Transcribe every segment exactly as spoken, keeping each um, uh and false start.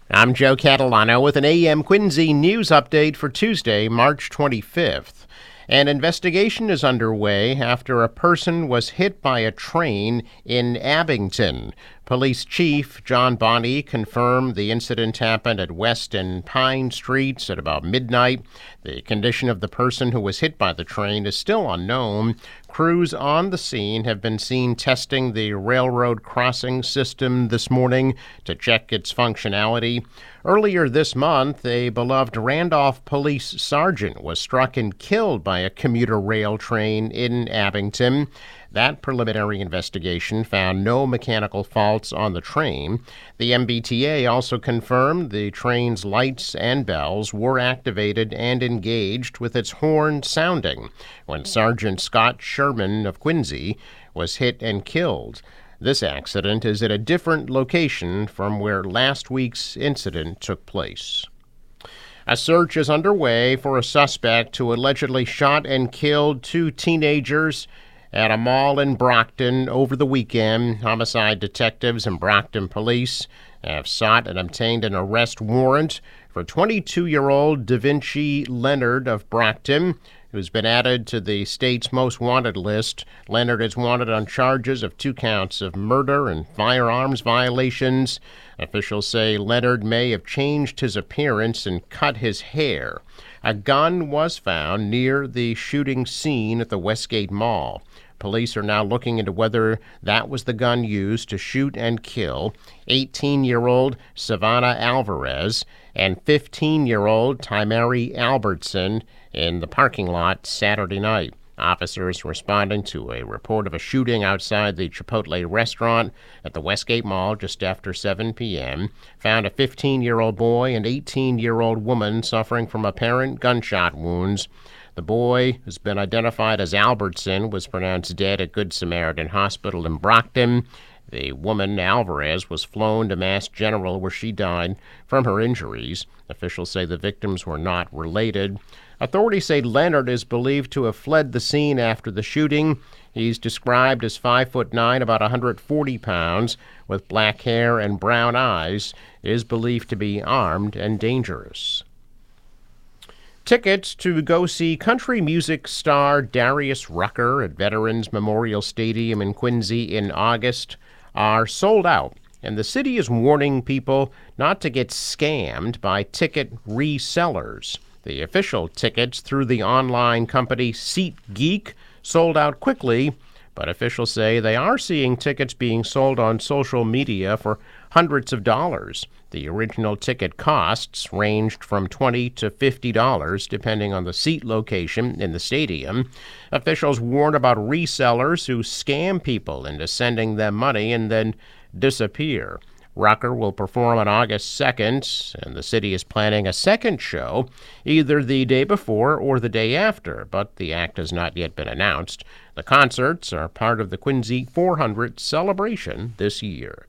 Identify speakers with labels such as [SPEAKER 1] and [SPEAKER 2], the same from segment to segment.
[SPEAKER 1] I'm Joe Catalano with an A M Quincy news update for Tuesday, March twenty-fifth. An investigation is underway after a person was hit by a train in Abington. Police Chief John Bonney confirmed the incident happened at West and Pine Streets at about midnight. The condition of the person who was hit by the train is still unknown. Crews on the scene have been seen testing the railroad crossing system this morning to check its functionality. Earlier this month, a beloved Randolph police sergeant was struck and killed by a commuter rail train in Abington. That preliminary investigation found no mechanical faults on the train. The M B T A also confirmed the train's lights and bells were activated and engaged with its horn sounding when Sergeant Scott Sherman of Quincy was hit and killed. This accident is at a different location from where last week's incident took place. A search is underway for a suspect who allegedly shot and killed two teenagers at a mall in Brockton over the weekend. Homicide detectives and Brockton police have sought and obtained an arrest warrant for twenty-two-year-old Da Vinci Leonard of Brockton, who's been added to the state's most wanted list. Leonard is wanted on charges of two counts of murder and firearms violations. Officials say Leonard may have changed his appearance and cut his hair. A gun was found near the shooting scene at the Westgate Mall. Police are now looking into whether that was the gun used to shoot and kill eighteen-year-old Savannah Alvarez and fifteen-year-old Timari Albertson in the parking lot Saturday night. Officers responding to a report of a shooting outside the Chipotle restaurant at the Westgate Mall just after seven p.m. found a fifteen-year-old boy and eighteen-year-old woman suffering from apparent gunshot wounds. The boy, who's been identified as Albertson, was pronounced dead at Good Samaritan Hospital in Brockton. The woman, Alvarez, was flown to Mass General where she died from her injuries. Officials say the victims were not related. Authorities say Leonard is believed to have fled the scene after the shooting. He's described as five foot nine, about one hundred forty pounds, with black hair and brown eyes, is believed to be armed and dangerous. Tickets to go see country music star Darius Rucker at Veterans Memorial Stadium in Quincy in August are sold out, and the city is warning people not to get scammed by ticket resellers. The official tickets through the online company SeatGeek sold out quickly, but officials say they are seeing tickets being sold on social media for hundreds of dollars. The original ticket costs ranged from twenty to fifty dollars, depending on the seat location in the stadium. Officials warn about resellers who scam people into sending them money and then disappear. Rucker will perform on August second, and the city is planning a second show either the day before or the day after, but the act has not yet been announced. The concerts are part of the Quincy four hundred celebration this year.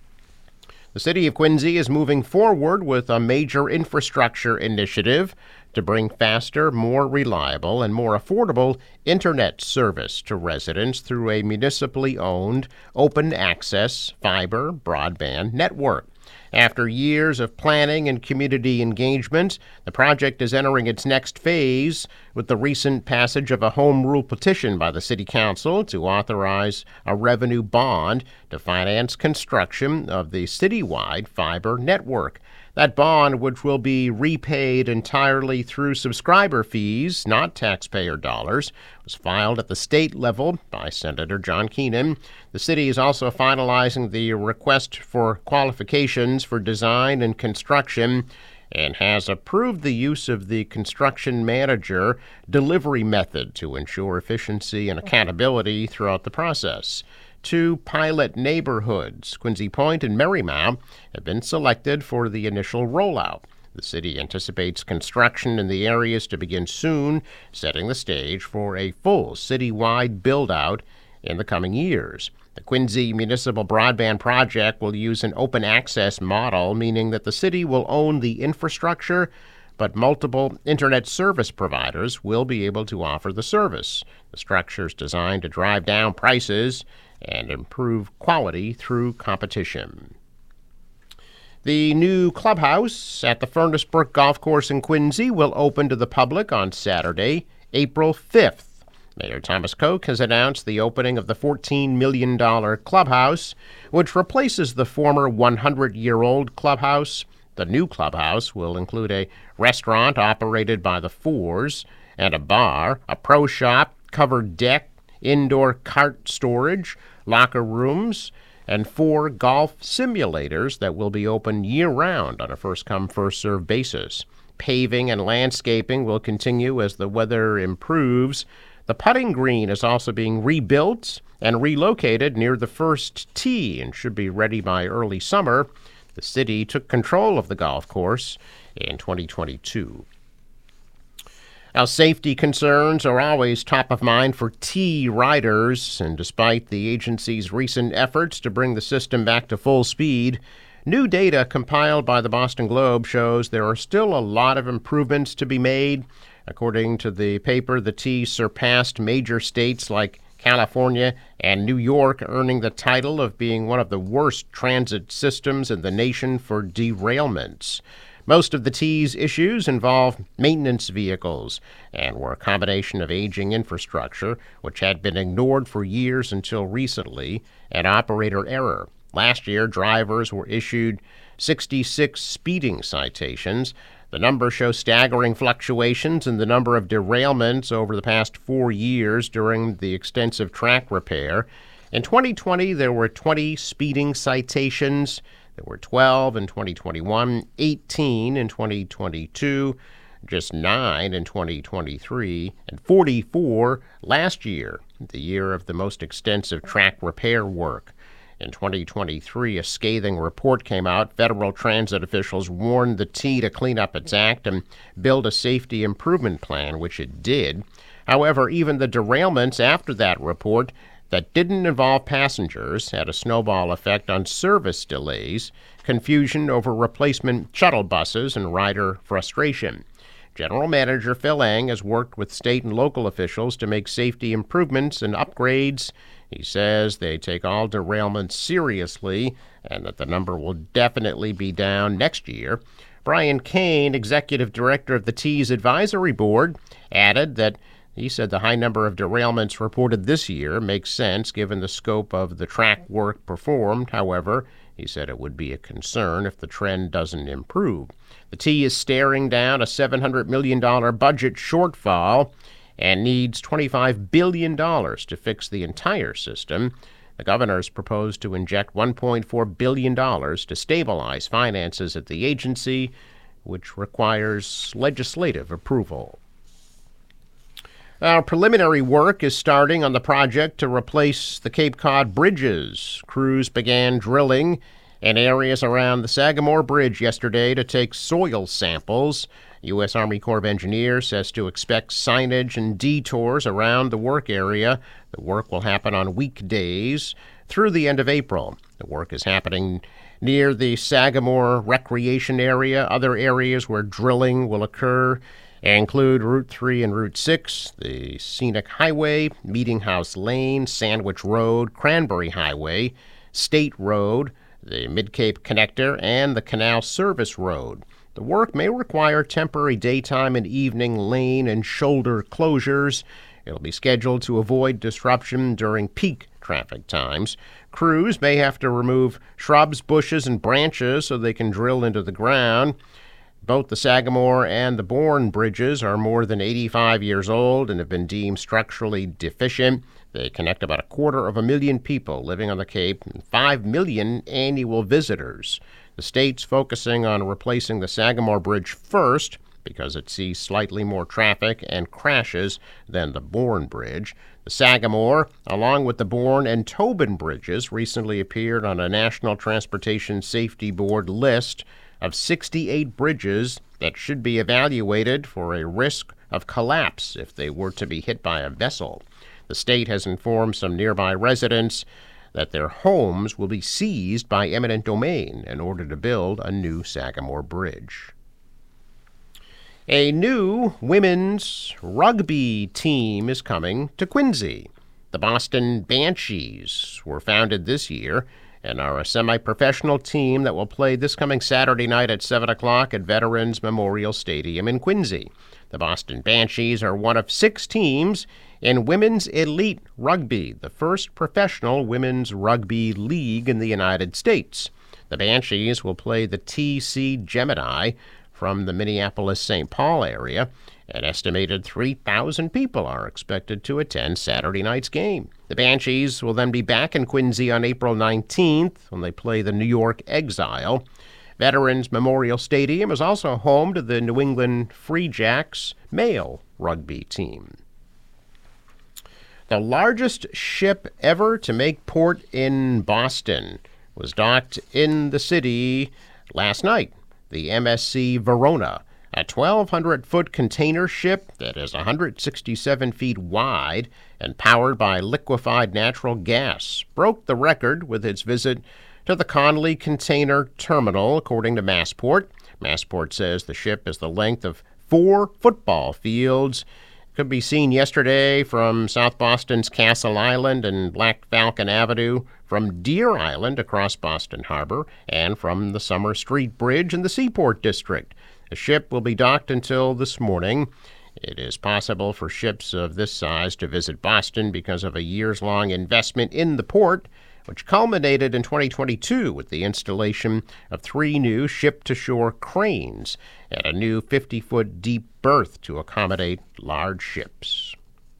[SPEAKER 1] The city of Quincy is moving forward with a major infrastructure initiative to bring faster, more reliable, and more affordable internet service to residents through a municipally owned, open-access, fiber broadband network. After years of planning and community engagement, the project is entering its next phase with the recent passage of a home rule petition by the City Council to authorize a revenue bond to finance construction of the citywide fiber network. That bond, which will be repaid entirely through subscriber fees, not taxpayer dollars, was filed at the state level by Senator John Keenan. The city is also finalizing the request for qualifications for design and construction and has approved the use of the construction manager delivery method to ensure efficiency and accountability throughout the process. Two pilot neighborhoods, Quincy Point and Marymount, have been selected for the initial rollout. The city anticipates construction in the areas to begin soon, setting the stage for a full citywide build-out in the coming years. The Quincy Municipal Broadband Project will use an open access model, meaning that the city will own the infrastructure, but multiple internet service providers will be able to offer the service. The structure is designed to drive down prices and improve quality through competition. The new clubhouse at the Furnace Brook Golf Course in Quincy will open to the public on Saturday, April fifth. Mayor Thomas Koch has announced the opening of the fourteen million dollars clubhouse, which replaces the former one hundred year old clubhouse. The new clubhouse will include a restaurant operated by the Fours and a bar, a pro shop, covered deck, indoor cart storage, locker rooms, and four golf simulators that will be open year-round on a first-come, first-served basis. Paving and landscaping will continue as the weather improves. The putting green is also being rebuilt and relocated near the first tee and should be ready by early summer. The city took control of the golf course in twenty twenty-two. Now, safety concerns are always top of mind for T riders, and despite the agency's recent efforts to bring the system back to full speed, new data compiled by the Boston Globe shows there are still a lot of improvements to be made. According to the paper, the T surpassed major states like California and New York, earning the title of being one of the worst transit systems in the nation for derailments. Most of the T's issues involve maintenance vehicles and were a combination of aging infrastructure, which had been ignored for years until recently, and operator error. Last year, drivers were issued sixty-six speeding citations. The numbers show staggering fluctuations in the number of derailments over the past four years during the extensive track repair. In twenty twenty, there were twenty speeding citations. There were twelve in twenty twenty-one, eighteen in twenty twenty-two, just nine in twenty twenty-three, and forty-four last year, the year of the most extensive track repair work. In twenty twenty-three, a scathing report came out. Federal transit officials warned the T to clean up its act and build a safety improvement plan, which it did. However, even the derailments after that report that didn't involve passengers had a snowball effect on service delays, confusion over replacement shuttle buses, and rider frustration. General Manager Phil Eng has worked with state and local officials to make safety improvements and upgrades. He says they take all derailments seriously and that the number will definitely be down next year. Brian Kane, executive director of the T's advisory board, added that he said the high number of derailments reported this year makes sense given the scope of the track work performed. However, he said it would be a concern if the trend doesn't improve. The T is staring down a seven hundred million dollars budget shortfall and needs twenty-five billion dollars to fix the entire system. The governor's proposed to inject one point four billion dollars to stabilize finances at the agency, which requires legislative approval. Our preliminary work is starting on the project to replace the Cape Cod bridges. Crews began drilling in areas around the Sagamore Bridge yesterday to take soil samples. U S Army Corps of Engineers says to expect signage and detours around the work area. The work will happen on weekdays through the end of April. The work is happening near the Sagamore Recreation Area. Other areas where drilling will occur include Route three and Route six, the Scenic Highway, Meeting House Lane, Sandwich Road, Cranberry Highway, State Road, the Mid-Cape Connector, and the Canal Service Road. The work may require temporary daytime and evening lane and shoulder closures. It'll be scheduled to avoid disruption during peak traffic times. Crews may have to remove shrubs, bushes, and branches so they can drill into the ground. Both the Sagamore and the Bourne bridges are more than eighty-five years old and have been deemed structurally deficient. They connect about a quarter of a million people living on the Cape and five million annual visitors. The state's focusing on replacing the Sagamore Bridge first because it sees slightly more traffic and crashes than the Bourne Bridge. The Sagamore, along with the Bourne and Tobin bridges, recently appeared on a National Transportation Safety Board list of sixty-eight bridges that should be evaluated for a risk of collapse if they were to be hit by a vessel. The state has informed some nearby residents that their homes will be seized by eminent domain in order to build a new Sagamore Bridge. A new women's rugby team is coming to Quincy. The Boston Banshees were founded this year and are a semi-professional team that will play this coming Saturday night at seven o'clock at Veterans Memorial Stadium in Quincy. The Boston Banshees are one of six teams in Women's Elite Rugby, the first professional women's rugby league in the United States. The Banshees will play the T C Gemini from the Minneapolis-Saint Paul area. An estimated three thousand people are expected to attend Saturday night's game. The Banshees will then be back in Quincy on April nineteenth when they play the New York Exile. Veterans Memorial Stadium is also home to the New England Free Jacks male rugby team. The largest ship ever to make port in Boston was docked in the city last night, the M S C Verona. A twelve hundred foot container ship that is one hundred sixty-seven feet wide and powered by liquefied natural gas broke the record with its visit to the Conley Container Terminal, according to Massport. Massport says the ship is the length of four football fields. It could be seen yesterday from South Boston's Castle Island and Black Falcon Avenue, from Deer Island across Boston Harbor, and from the Summer Street Bridge in the Seaport District. The ship will be docked until this morning. It is possible for ships of this size to visit Boston because of a years-long investment in the port, which culminated in twenty twenty-two with the installation of three new ship-to-shore cranes and a new fifty foot deep berth to accommodate large ships.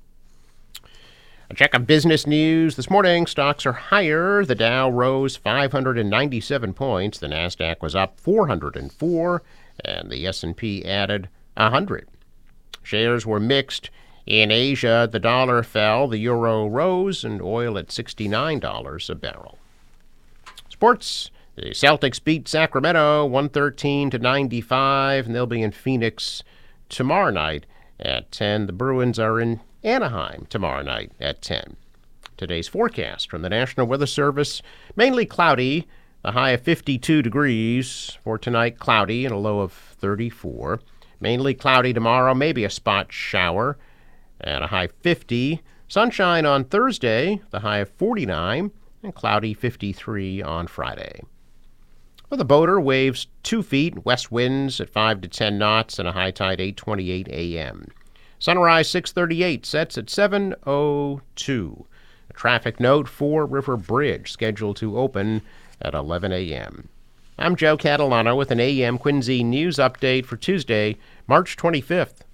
[SPEAKER 1] A check of business news this morning. Stocks are higher. The Dow rose five hundred ninety-seven points. The Nasdaq was up four hundred four. And the S and P added one hundred. Shares were mixed. In Asia, the dollar fell, the euro rose, and oil at sixty-nine dollars a barrel. Sports. The Celtics beat Sacramento one thirteen to ninety-five, and they'll be in Phoenix tomorrow night at ten. The Bruins are in Anaheim tomorrow night at ten. Today's forecast from the National Weather Service: mainly cloudy. The high of fifty-two degrees. For tonight, cloudy and a low of thirty-four. Mainly cloudy tomorrow, maybe a spot shower, and a high fifty. Sunshine on Thursday, the high of forty-nine, and cloudy fifty-three on Friday. For the boater, waves two feet, west winds at five to ten knots, and a high tide eight twenty-eight a.m. Sunrise six thirty-eight, sets at seven oh two. A traffic note: Fore River Bridge scheduled to open at eleven a.m. I'm Joe Catalano with an A M Quincy News Update for Tuesday, March twenty-fifth.